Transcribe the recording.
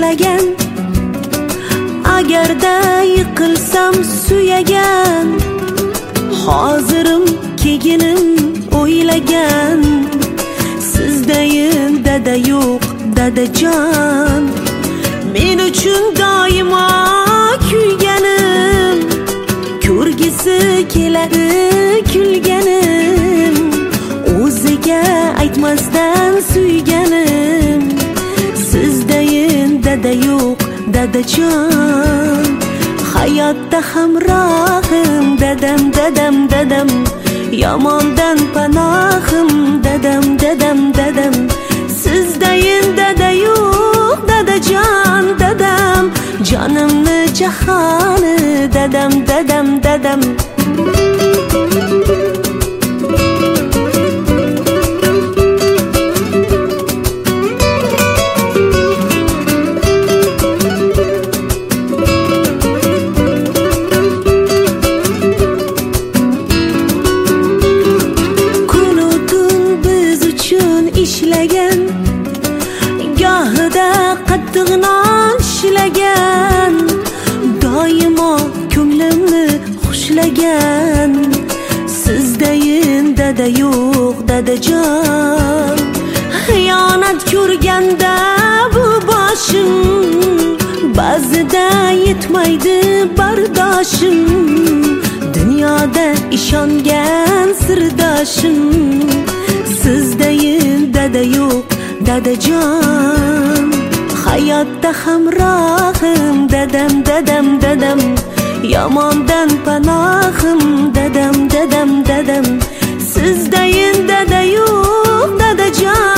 ishlagan, agarda yiqilsam suyagan, hozirim keginim o'ylagan, sizdayin dada yo'q dadajon, men uchun doimo kuyganim, ko'rgisi keladi kulganim, o'ziga aytmasdan suyganim, sizdayin dada yo'q dadajon, hayotda hamrohim dadam dadam dadam, yomondan panohim dadam dadam dadam, sizdayin dada yo'q dadajon dadam, jonimni jahoni dadam dadam dadam. Ishlagan, gohida qattiq non ishlagan, doimo ko'nglimni xushlagan, sizdayin dada yo'q dadajon, xiyonat ko'rganda bu boshim, ba'zida yetmaydi bardoshim, dunyoda ishongan sirdoshim, sizdayin dada yo'q dadajon, hayotda hamrohim dadam dadam dadam, yomondan panohim dadam dadam dadam, sizdayin dada yo'q dadajon.